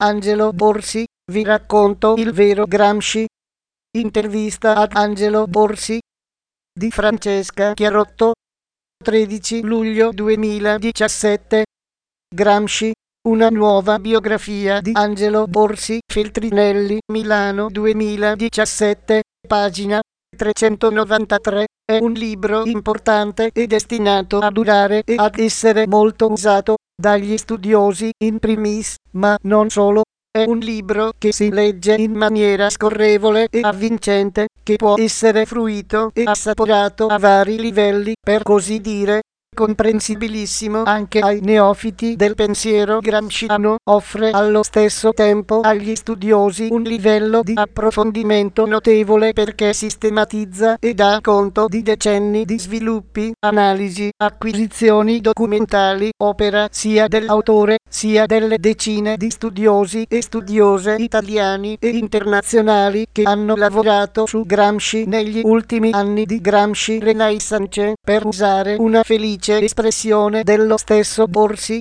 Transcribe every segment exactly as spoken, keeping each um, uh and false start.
Angelo Borsi, vi racconto il vero Gramsci. Intervista ad Angelo Borsi di Francesca Chiarotto, tredici luglio duemiladiciassette. Gramsci, una nuova biografia di Angelo Borsi, Feltrinelli, Milano duemiladiciassette, pagina trecentonovantatré. È un libro importante e destinato a durare e ad essere molto usato dagli studiosi in primis, ma non solo. È un libro che si legge in maniera scorrevole e avvincente, che può essere fruito e assaporato a vari livelli, per così dire, comprensibilissimo anche ai neofiti del pensiero gramsciano, offre allo stesso tempo agli studiosi un livello di approfondimento notevole perché sistematizza e dà conto di decenni di sviluppi, analisi, acquisizioni documentali, opera sia dell'autore sia delle decine di studiosi e studiose italiani e internazionali che hanno lavorato su Gramsci negli ultimi anni di Gramsci Renaissance, per usare una felice espressione dello stesso Borsi.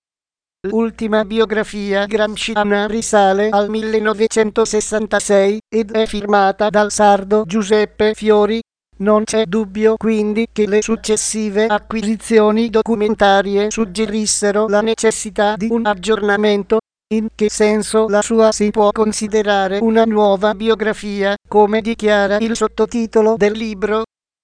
L'ultima biografia gramsciana risale al millenovecentosessantasei ed è firmata dal sardo Giuseppe Fiori. Non c'è dubbio quindi che le successive acquisizioni documentarie suggerissero la necessità di un aggiornamento. In che senso la sua si può considerare una nuova biografia, come dichiara il sottotitolo del libro?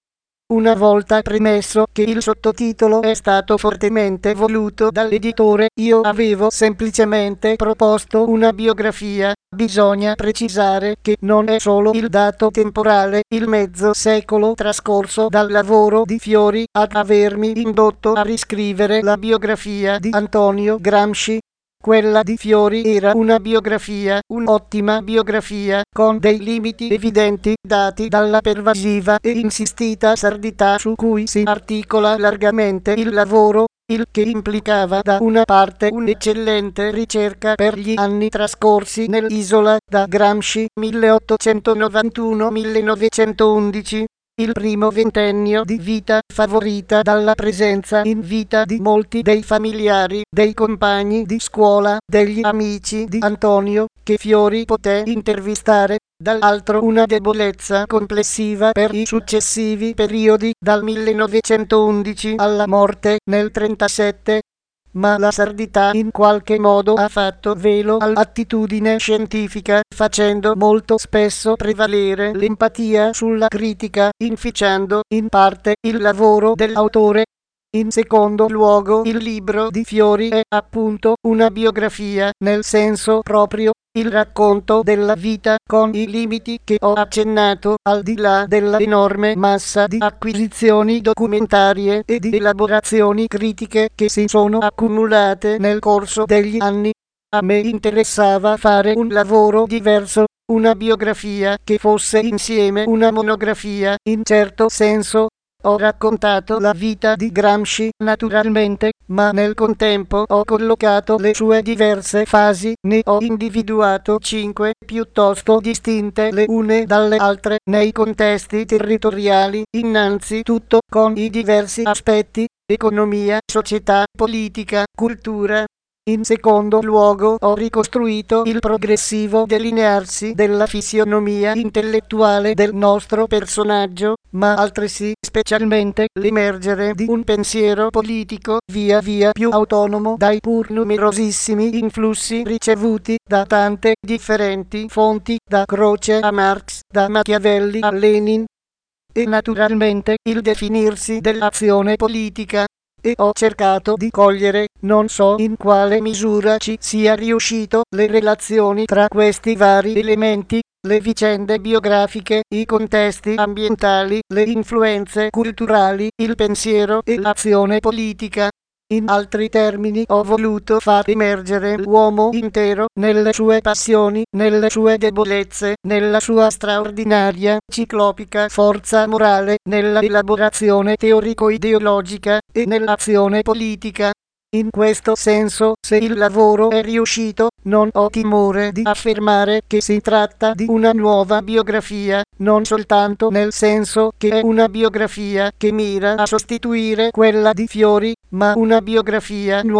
Una volta premesso che il sottotitolo è stato fortemente voluto dall'editore, io avevo semplicemente proposto una biografia. Bisogna precisare che non è solo il dato temporale, il mezzo secolo trascorso dal lavoro di Fiori, ad avermi indotto a riscrivere la biografia di Antonio Gramsci. Quella di Fiori era una biografia, un'ottima biografia, con dei limiti evidenti dati dalla pervasiva e insistita sardità su cui si articola largamente il lavoro, il che implicava da una parte un'eccellente ricerca per gli anni trascorsi nell'isola da Gramsci milleottocentonovantuno millenovecentoundici. Il primo ventennio di vita favorita dalla presenza in vita di molti dei familiari, dei compagni di scuola, degli amici di Antonio, che Fiori poté intervistare, dall'altro una debolezza complessiva per i successivi periodi, dal millenovecentoundici alla morte nel trentasette. Ma la sardità in qualche modo ha fatto velo all'attitudine scientifica, facendo molto spesso prevalere l'empatia sulla critica, inficiando in parte il lavoro dell'autore. In secondo luogo, il libro di Fiori è appunto una biografia, nel senso proprio, il racconto della vita, con i limiti che ho accennato, al di là della enorme massa di acquisizioni documentarie e di elaborazioni critiche che si sono accumulate nel corso degli anni. A me interessava fare un lavoro diverso, una biografia che fosse insieme una monografia, in certo senso. Ho raccontato la vita di Gramsci, naturalmente, ma nel contempo ho collocato le sue diverse fasi, ne ho individuato cinque, piuttosto distinte le une dalle altre, nei contesti territoriali, innanzitutto con i diversi aspetti: economia, società, politica, cultura. In secondo luogo ho ricostruito il progressivo delinearsi della fisionomia intellettuale del nostro personaggio, ma altresì specialmente l'emergere di un pensiero politico via via più autonomo dai pur numerosissimi influssi ricevuti da tante differenti fonti, da Croce a Marx, da Machiavelli a Lenin, e naturalmente il definirsi dell'azione politica. E ho cercato di cogliere, non so in quale misura ci sia riuscito, le relazioni tra questi vari elementi, le vicende biografiche, i contesti ambientali, le influenze culturali, il pensiero e l'azione politica. In altri termini, ho voluto far emergere l'uomo intero, nelle sue passioni, nelle sue debolezze, nella sua straordinaria, ciclopica forza morale, nella elaborazione teorico-ideologica e nell'azione politica. In questo senso, se il lavoro è riuscito, non ho timore di affermare che si tratta di una nuova biografia, non soltanto nel senso che è una biografia che mira a sostituire quella di Fiori, ma una biografia nuova,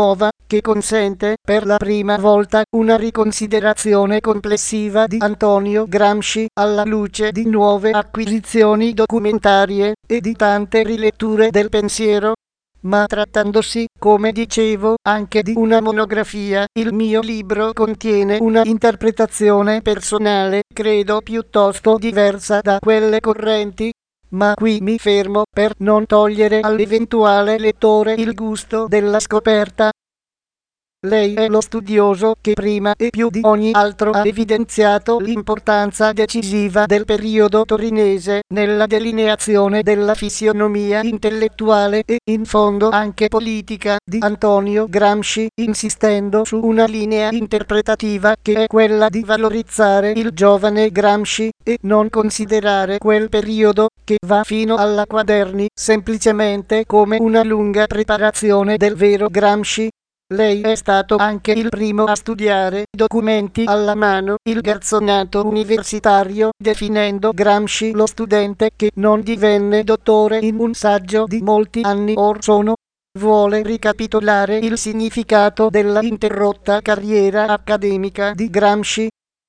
che consente per la prima volta una riconsiderazione complessiva di Antonio Gramsci alla luce di nuove acquisizioni documentarie e di tante riletture del pensiero. Ma trattandosi, come dicevo, anche di una monografia, il mio libro contiene una interpretazione personale, credo piuttosto diversa da quelle correnti. Ma qui mi fermo per non togliere all'eventuale lettore il gusto della scoperta. Lei è lo studioso che prima e più di ogni altro ha evidenziato l'importanza decisiva del periodo torinese nella delineazione della fisionomia intellettuale e, in fondo, anche politica di Antonio Gramsci, insistendo su una linea interpretativa che è quella di valorizzare il giovane Gramsci e non considerare quel periodo, che va fino alla Quaderni, semplicemente come una lunga preparazione del vero Gramsci. Lei è stato anche il primo a studiare, documenti alla mano, il garzonato universitario, definendo Gramsci lo studente che non divenne dottore in un saggio di molti anni or sono. Vuole ricapitolare il significato della interrotta carriera accademica di Gramsci.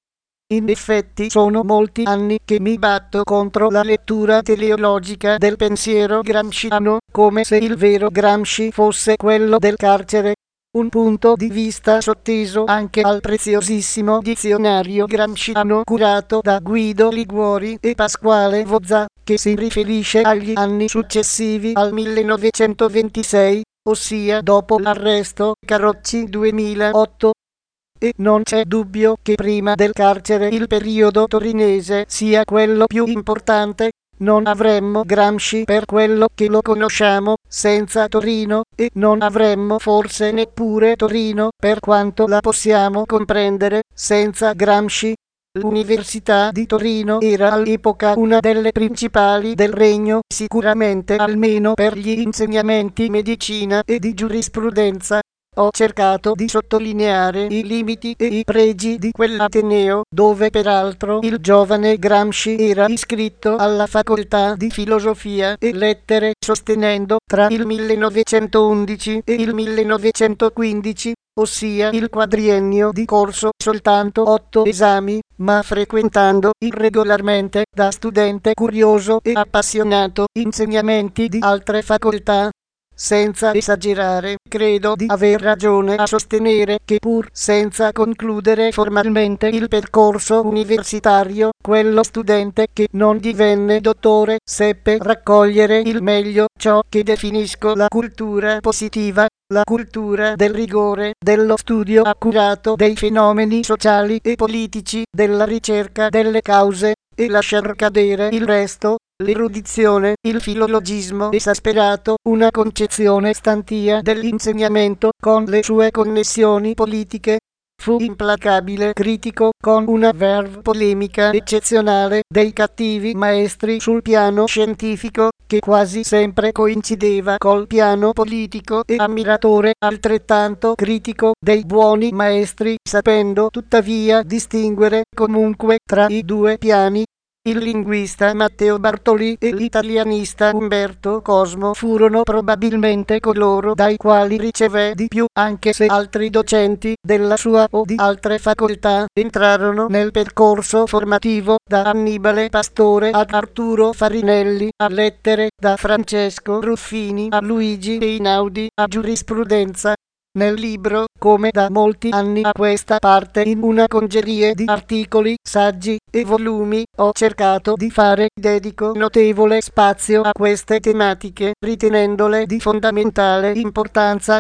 In effetti sono molti anni che mi batto contro la lettura teleologica del pensiero gramsciano, come se il vero Gramsci fosse quello del carcere. Un punto di vista sotteso anche al preziosissimo dizionario gramsciano curato da Guido Liguori e Pasquale Vozza, che si riferisce agli anni successivi al millenovecentoventisei, ossia dopo l'arresto Carocci duemilaotto. E non c'è dubbio che prima del carcere il periodo torinese sia quello più importante. Non avremmo Gramsci per quello che lo conosciamo senza Torino, e non avremmo forse neppure Torino per quanto la possiamo comprendere senza Gramsci. L'Università di Torino era all'epoca una delle principali del regno, sicuramente almeno per gli insegnamenti medicina e di giurisprudenza. Ho cercato di sottolineare i limiti e i pregi di quell'ateneo, dove peraltro il giovane Gramsci era iscritto alla facoltà di filosofia e lettere, sostenendo tra il millenovecentoundici e il millenovecentoquindici, ossia il quadriennio di corso, soltanto otto esami, ma frequentando irregolarmente, da studente curioso e appassionato, insegnamenti di altre facoltà. Senza esagerare, credo di aver ragione a sostenere che pur senza concludere formalmente il percorso universitario, quello studente che non divenne dottore seppe raccogliere il meglio ciò che definisco la cultura positiva, la cultura del rigore, dello studio accurato dei fenomeni sociali e politici, della ricerca delle cause, e lasciar cadere il resto. L'erudizione, il filologismo esasperato, una concezione stantia dell'insegnamento con le sue connessioni politiche. Fu implacabile critico con una verve polemica eccezionale dei cattivi maestri sul piano scientifico, che quasi sempre coincideva col piano politico, e ammiratore altrettanto critico dei buoni maestri, sapendo tuttavia distinguere comunque tra i due piani. Il linguista Matteo Bartoli e l'italianista Umberto Cosmo furono probabilmente coloro dai quali ricevé di più, anche se altri docenti della sua o di altre facoltà entrarono nel percorso formativo, da Annibale Pastore ad Arturo Farinelli, a lettere, da Francesco Ruffini a Luigi Einaudi, a giurisprudenza. Nel libro, come da molti anni a questa parte in una congerie di articoli, saggi e volumi, ho cercato di fare dedico notevole spazio a queste tematiche, ritenendole di fondamentale importanza.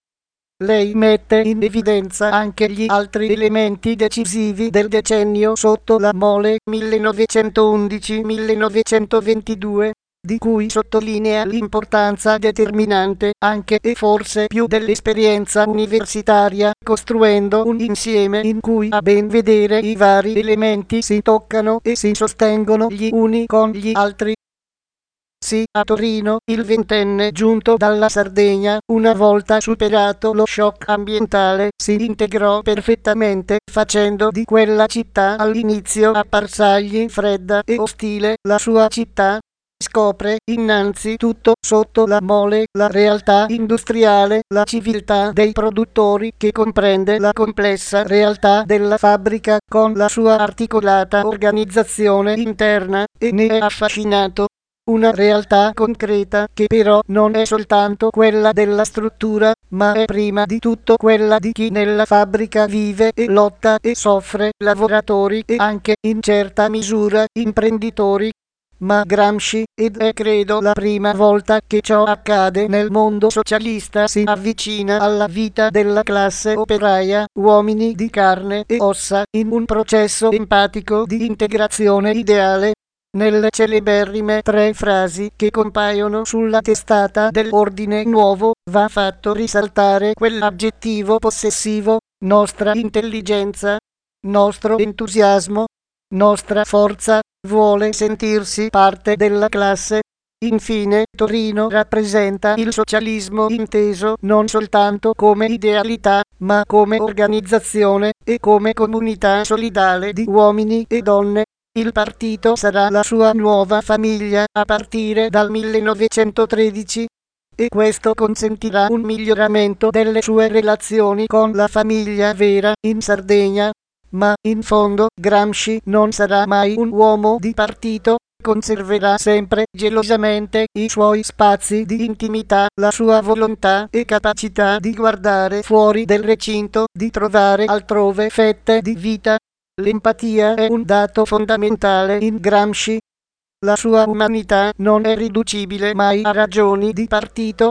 Lei mette in evidenza anche gli altri elementi decisivi del decennio sotto la mole millenovecentoundici millenovecentoventidue, di cui sottolinea l'importanza determinante anche e forse più dell'esperienza universitaria, costruendo un insieme in cui a ben vedere i vari elementi si toccano e si sostengono gli uni con gli altri. Sì, a Torino, il ventenne giunto dalla Sardegna, una volta superato lo shock ambientale, si integrò perfettamente, facendo di quella città all'inizio apparsagli fredda e ostile la sua città. scopre innanzitutto sotto la mole la realtà industriale, la civiltà dei produttori che comprende la complessa realtà della fabbrica con la sua articolata organizzazione interna e ne è affascinato. Una realtà concreta che però non è soltanto quella della struttura, ma è prima di tutto quella di chi nella fabbrica vive e lotta e soffre, lavoratori e anche in certa misura imprenditori. Ma Gramsci, ed è credo la prima volta che ciò accade nel mondo socialista, si avvicina alla vita della classe operaia, uomini di carne e ossa, in un processo empatico di integrazione ideale. Nelle celeberrime tre frasi che compaiono sulla testata dell'Ordine Nuovo va fatto risaltare quell'aggettivo possessivo: nostra intelligenza, nostro entusiasmo, nostra forza. Vuole sentirsi parte della classe. Infine, Torino rappresenta il socialismo inteso non soltanto come idealità, ma come organizzazione e come comunità solidale di uomini e donne. Il partito sarà la sua nuova famiglia a partire dal millenovecentotredici e questo consentirà un miglioramento delle sue relazioni con la famiglia vera in Sardegna. Ma in fondo Gramsci non sarà mai un uomo di partito, conserverà sempre gelosamente i suoi spazi di intimità, la sua volontà e capacità di guardare fuori del recinto, di trovare altrove fette di vita. L'empatia è un dato fondamentale in Gramsci. La sua umanità non è riducibile mai a ragioni di partito.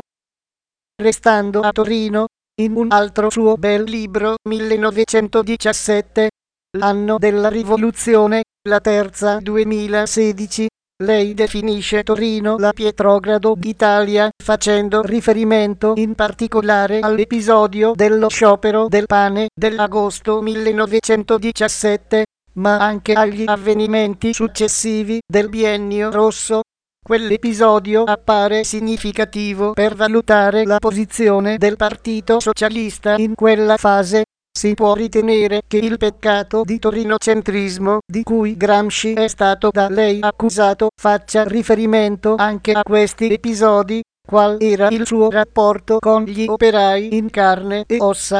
Restando a Torino, in un altro suo bel libro, millenovecentodiciassette, l'anno della rivoluzione, la terza duemilasedici, lei definisce Torino la Pietrogrado d'Italia, facendo riferimento in particolare all'episodio dello sciopero del pane dell'agosto millenovecentodiciassette, ma anche agli avvenimenti successivi del Biennio Rosso. Quell'episodio appare significativo per valutare la posizione del Partito Socialista in quella fase. Si può ritenere che il peccato di torinocentrismo, di cui Gramsci è stato da lei accusato, faccia riferimento anche a questi episodi. Qual era il suo rapporto con gli operai in carne e ossa?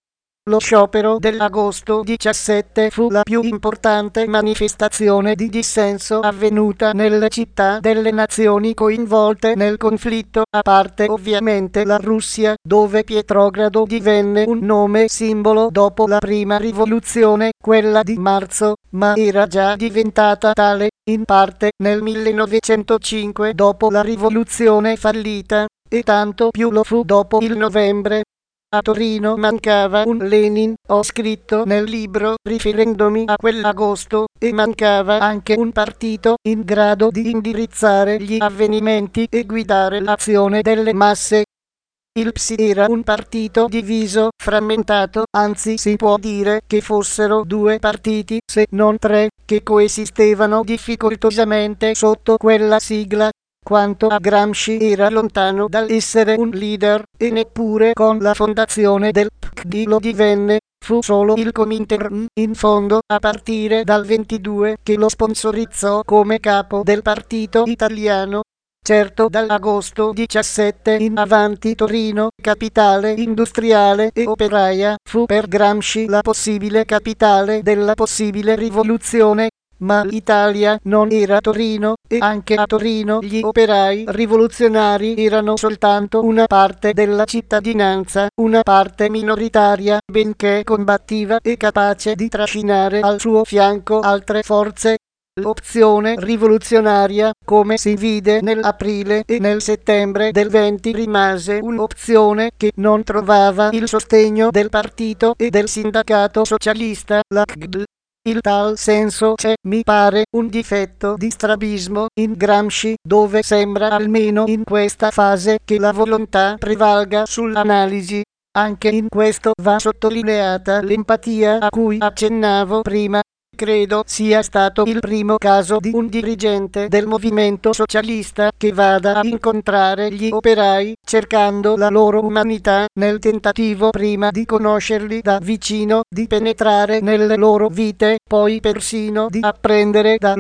Lo sciopero dell'agosto diciassette fu la più importante manifestazione di dissenso avvenuta nelle città delle nazioni coinvolte nel conflitto, a parte ovviamente la Russia, dove Pietrogrado divenne un nome simbolo dopo la prima rivoluzione, quella di marzo, ma era già diventata tale, in parte, nel millenovecentocinque dopo la rivoluzione fallita, e tanto più lo fu dopo il novembre. A Torino mancava un Lenin, ho scritto nel libro riferendomi a quell'agosto, e mancava anche un partito in grado di indirizzare gli avvenimenti e guidare l'azione delle masse. Il P S I era un partito diviso, frammentato, anzi si può dire che fossero due partiti, se non tre, che coesistevano difficoltosamente sotto quella sigla. Quanto a Gramsci era lontano dall'essere un leader, e neppure con la fondazione del P C D lo divenne. Fu solo il Comintern, in fondo, a partire dal ventidue, che lo sponsorizzò come capo del partito italiano. Certo, dall'agosto diciassette in avanti Torino, capitale industriale e operaia, fu per Gramsci la possibile capitale della possibile rivoluzione. Ma l'Italia non era Torino, e anche a Torino gli operai rivoluzionari erano soltanto una parte della cittadinanza, una parte minoritaria, benché combattiva e capace di trascinare al suo fianco altre forze. L'opzione rivoluzionaria, come si vide nell'aprile e nel settembre del venti, rimase un'opzione che non trovava il sostegno del partito e del sindacato socialista, la C D. In tal senso c'è, mi pare, un difetto di strabismo in Gramsci, dove sembra almeno in questa fase che la volontà prevalga sull'analisi. Anche in questo va sottolineata l'empatia a cui accennavo prima. Credo sia stato il primo caso di un dirigente del movimento socialista che vada a incontrare gli operai, cercando la loro umanità, nel tentativo prima di conoscerli da vicino, di penetrare nelle loro vite, poi persino di apprendere da loro.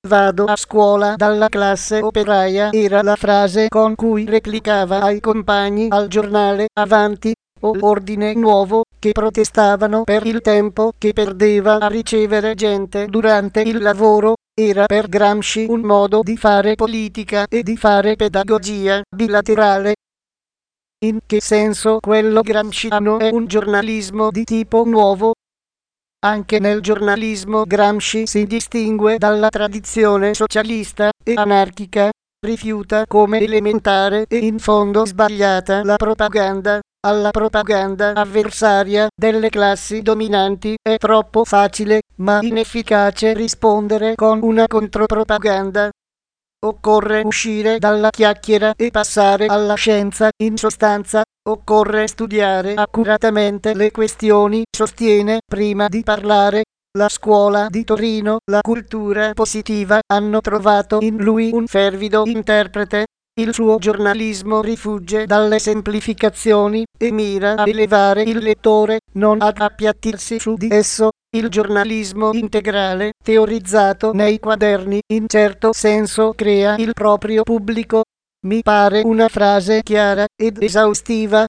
Vado a scuola dalla classe operaia era la frase con cui replicava ai compagni al giornale Avanti o Ordine Nuovo, che protestavano per il tempo che perdeva a ricevere gente durante il lavoro. Era per Gramsci un modo di fare politica e di fare pedagogia bilaterale. In che senso quello gramsciano è un giornalismo di tipo nuovo? Anche nel giornalismo Gramsci si distingue dalla tradizione socialista e anarchica, rifiuta come elementare e in fondo sbagliata la propaganda. Alla propaganda avversaria delle classi dominanti è troppo facile, ma inefficace rispondere con una contropropaganda. Occorre uscire dalla chiacchiera e passare alla scienza, in sostanza, occorre studiare accuratamente le questioni, sostiene, prima di parlare. La scuola di Torino, la cultura positiva, hanno trovato in lui un fervido interprete. Il suo giornalismo rifugge dalle semplificazioni e mira a elevare il lettore, non ad appiattirsi su di esso. Il giornalismo integrale, teorizzato nei quaderni, in certo senso crea il proprio pubblico. Mi pare una frase chiara ed esaustiva.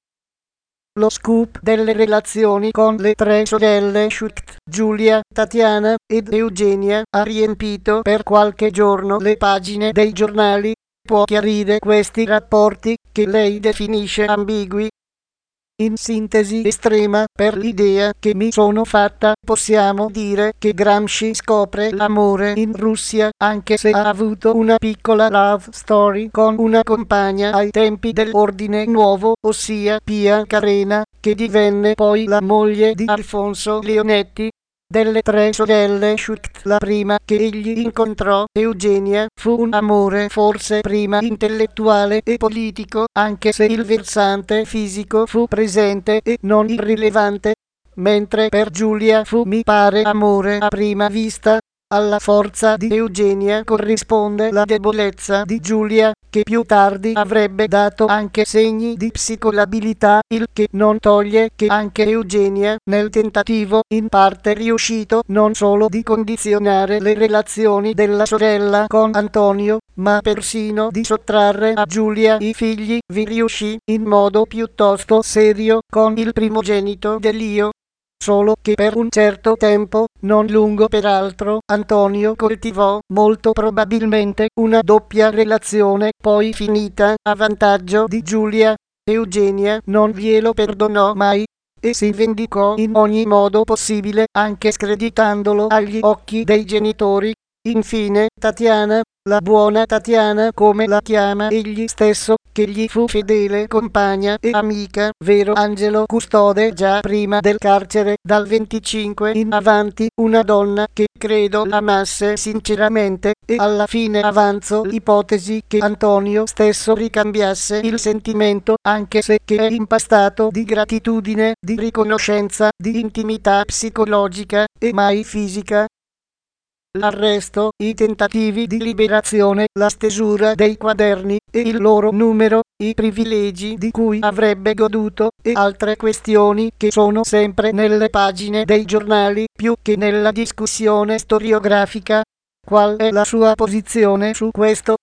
Lo scoop delle relazioni con le tre sorelle Schucht, Giulia, Tatiana ed Eugenia, ha riempito per qualche giorno le pagine dei giornali. Può chiarire questi rapporti, che lei definisce ambigui? In sintesi estrema, per l'idea che mi sono fatta, possiamo dire che Gramsci scopre l'amore in Russia, anche se ha avuto una piccola love story con una compagna ai tempi dell'Ordine Nuovo, ossia Pia Carena, che divenne poi la moglie di Alfonso Leonetti. Delle tre sorelle Schucht, la prima che egli incontrò, Eugenia, fu un amore forse prima intellettuale e politico, anche se il versante fisico fu presente e non irrilevante, mentre per Giulia fu, mi pare, amore a prima vista. Alla forza di Eugenia corrisponde la debolezza di Giulia, che più tardi avrebbe dato anche segni di psicolabilità, il che non toglie che anche Eugenia, nel tentativo, in parte riuscito, non solo di condizionare le relazioni della sorella con Antonio, ma persino di sottrarre a Giulia i figli, vi riuscì, in modo piuttosto serio, con il primogenito Delio. Solo che per un certo tempo, non lungo peraltro, Antonio coltivò, molto probabilmente, una doppia relazione, poi finita a vantaggio di Giulia. Eugenia non glielo perdonò mai e si vendicò in ogni modo possibile, anche screditandolo agli occhi dei genitori. Infine, Tatiana, la buona Tatiana come la chiama egli stesso, che gli fu fedele compagna e amica, vero angelo custode già prima del carcere, dal venticinque in avanti, una donna che credo amasse sinceramente, e alla fine avanzo l'ipotesi che Antonio stesso ricambiasse il sentimento, anche se che è impastato di gratitudine, di riconoscenza, di intimità psicologica e mai fisica. L'arresto, i tentativi di liberazione, la stesura dei quaderni e il loro numero, i privilegi di cui avrebbe goduto e altre questioni che sono sempre nelle pagine dei giornali più che nella discussione storiografica. Qual è la sua posizione su questo?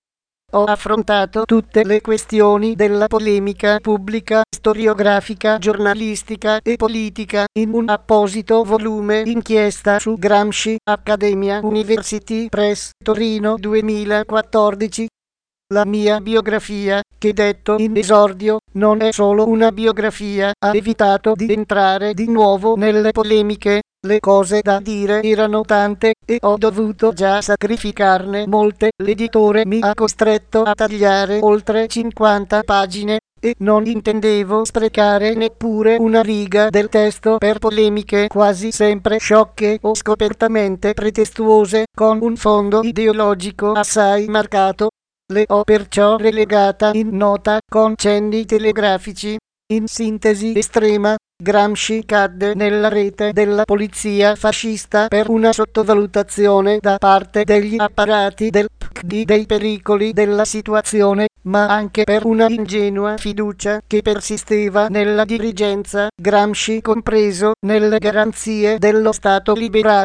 Ho affrontato tutte le questioni della polemica pubblica, storiografica, giornalistica e politica in un apposito volume inchiesta su Gramsci, Accademia University Press, Torino duemilaquattordici. La mia biografia, che detto in esordio, non è solo una biografia, ha evitato di entrare di nuovo nelle polemiche. Le cose da dire erano tante e ho dovuto già sacrificarne molte. L'editore mi ha costretto a tagliare oltre cinquanta pagine e non intendevo sprecare neppure una riga del testo per polemiche quasi sempre sciocche o scopertamente pretestuose, con un fondo ideologico assai marcato. Le ho perciò relegata in nota con cenni telegrafici. In sintesi estrema, Gramsci cadde nella rete della polizia fascista per una sottovalutazione da parte degli apparati del P C D dei pericoli della situazione, ma anche per una ingenua fiducia che persisteva nella dirigenza, Gramsci compreso, nelle garanzie dello Stato liberale.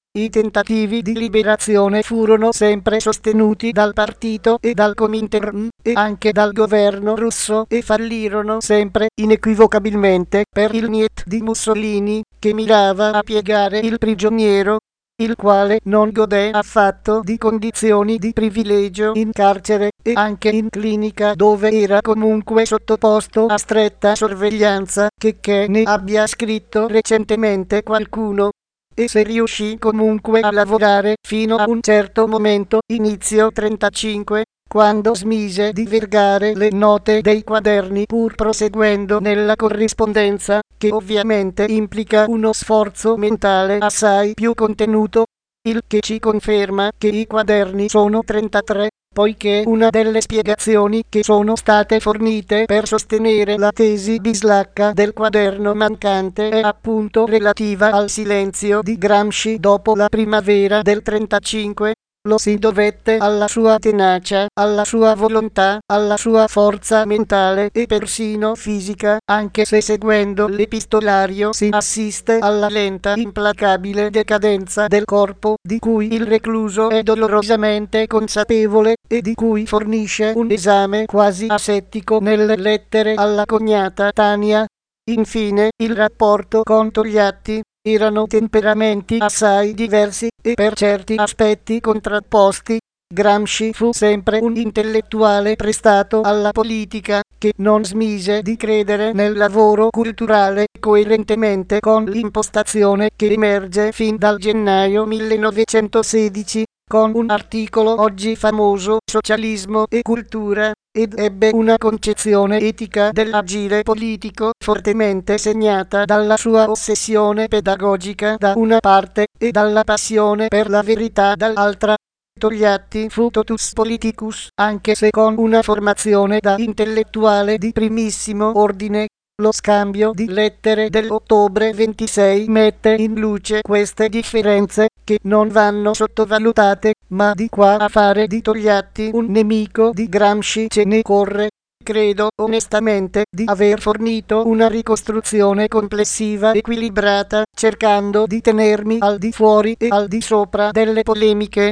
I tentativi di liberazione furono sempre sostenuti dal partito e dal Comintern e anche dal governo russo e fallirono sempre inequivocabilmente per il Niet di Mussolini, che mirava a piegare il prigioniero, il quale non godè affatto di condizioni di privilegio in carcere e anche in clinica, dove era comunque sottoposto a stretta sorveglianza, checché ne abbia scritto recentemente qualcuno. E se riuscì comunque a lavorare fino a un certo momento, inizio trentacinque, quando smise di vergare le note dei quaderni pur proseguendo nella corrispondenza, che ovviamente implica uno sforzo mentale assai più contenuto, il che ci conferma che i quaderni sono trentatré, poiché una delle spiegazioni che sono state fornite per sostenere la tesi bislacca del quaderno mancante è appunto relativa al silenzio di Gramsci dopo la primavera del trentacinque. Lo si dovette alla sua tenacia, alla sua volontà, alla sua forza mentale e persino fisica, anche se seguendo l'epistolario si assiste alla lenta, implacabile decadenza del corpo, di cui il recluso è dolorosamente consapevole e di cui fornisce un esame quasi asettico nelle lettere alla cognata Tania. Infine, il rapporto con Togliatti. Erano temperamenti assai diversi e per certi aspetti contrapposti. Gramsci fu sempre un intellettuale prestato alla politica, che non smise di credere nel lavoro culturale coerentemente con l'impostazione che emerge fin dal gennaio millenovecentosedici, con un articolo oggi famoso, Socialismo e cultura, ed ebbe una concezione etica dell'agire politico fortemente segnata dalla sua ossessione pedagogica da una parte e dalla passione per la verità dall'altra. Togliatti fu totus politicus, anche se con una formazione da intellettuale di primissimo ordine. Lo scambio di lettere dell'ottobre ventisei mette in luce queste differenze, che non vanno sottovalutate, ma di qua a fare di Togliatti un nemico di Gramsci ce ne corre. Credo onestamente di aver fornito una ricostruzione complessiva equilibrata, cercando di tenermi al di fuori e al di sopra delle polemiche.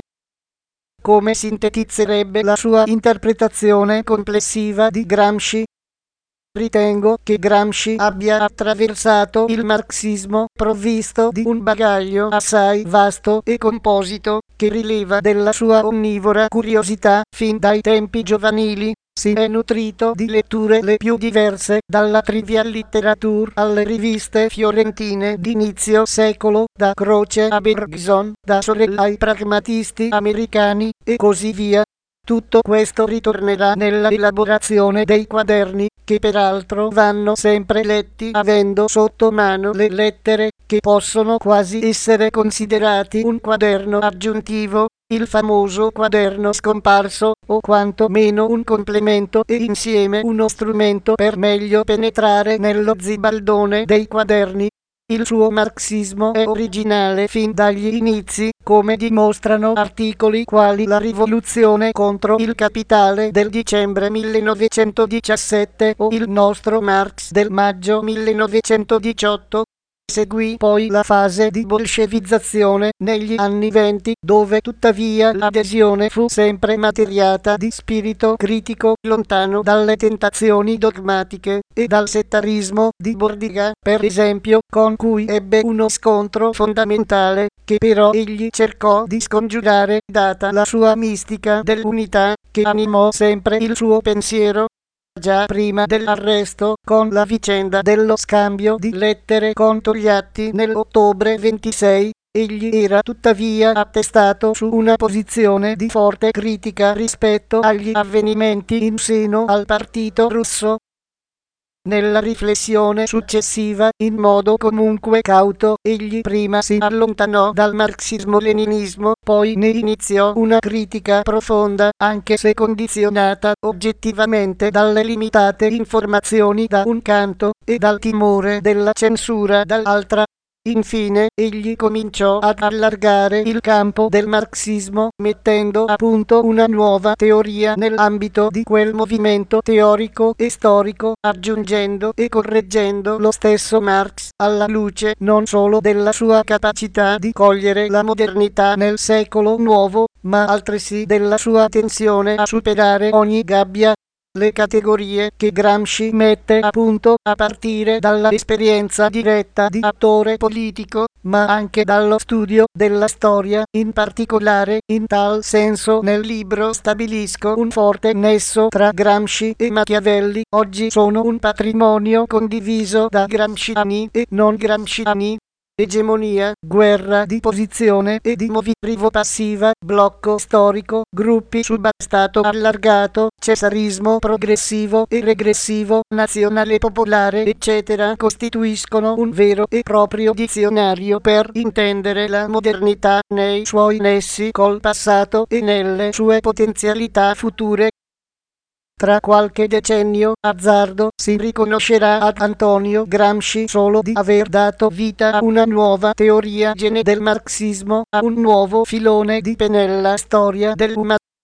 Come sintetizzerebbe la sua interpretazione complessiva di Gramsci? Ritengo che Gramsci abbia attraversato il marxismo provvisto di un bagaglio assai vasto e composito, che rileva della sua onnivora curiosità fin dai tempi giovanili. Si è nutrito di letture le più diverse, dalla trivial literature alle riviste fiorentine d'inizio secolo, da Croce a Bergson, da Sorel ai pragmatisti americani, e così via. Tutto questo ritornerà nella elaborazione dei quaderni, che peraltro vanno sempre letti avendo sotto mano le lettere, che possono quasi essere considerati un quaderno aggiuntivo, il famoso quaderno scomparso, o quanto meno un complemento e insieme uno strumento per meglio penetrare nello zibaldone dei quaderni. Il suo marxismo è originale fin dagli inizi, come dimostrano articoli quali La rivoluzione contro il capitale del dicembre millenovecentodiciassette o Il nostro Marx del maggio millenovecentodiciotto. Seguì poi la fase di bolscevizzazione negli anni venti, dove tuttavia l'adesione fu sempre materiata di spirito critico, lontano dalle tentazioni dogmatiche, e dal settarismo di Bordiga, per esempio, con cui ebbe uno scontro fondamentale, che però egli cercò di scongiurare, data la sua mistica dell'unità, che animò sempre il suo pensiero. Già prima dell'arresto, con la vicenda dello scambio di lettere con Togliatti nell'ottobre ventisei, egli era tuttavia attestato su una posizione di forte critica rispetto agli avvenimenti in seno al partito russo. Nella riflessione successiva, in modo comunque cauto, egli prima si allontanò dal marxismo-leninismo, poi ne iniziò una critica profonda, anche se condizionata oggettivamente dalle limitate informazioni da un canto, e dal timore della censura dall'altra. Infine, egli cominciò ad allargare il campo del marxismo, mettendo a punto una nuova teoria nell'ambito di quel movimento teorico e storico, aggiungendo e correggendo lo stesso Marx, alla luce non solo della sua capacità di cogliere la modernità nel secolo nuovo, ma altresì della sua tensione a superare ogni gabbia. Le categorie che Gramsci mette a punto a partire dalla esperienza diretta di attore politico, ma anche dallo studio della storia, in particolare in tal senso nel libro stabilisco un forte nesso tra Gramsci e Machiavelli, oggi sono un patrimonio condiviso da gramsciani e non gramsciani. Egemonia, guerra di posizione e di motivo passiva, blocco storico, gruppi substato allargato, cesarismo progressivo e regressivo, nazionale popolare, eccetera costituiscono un vero e proprio dizionario per intendere la modernità nei suoi nessi col passato e nelle sue potenzialità future. Tra qualche decennio, azzardo, si riconoscerà ad Antonio Gramsci solo di aver dato vita a una nuova teoria gene del marxismo, a un nuovo filone di Penella storia dell'umanità.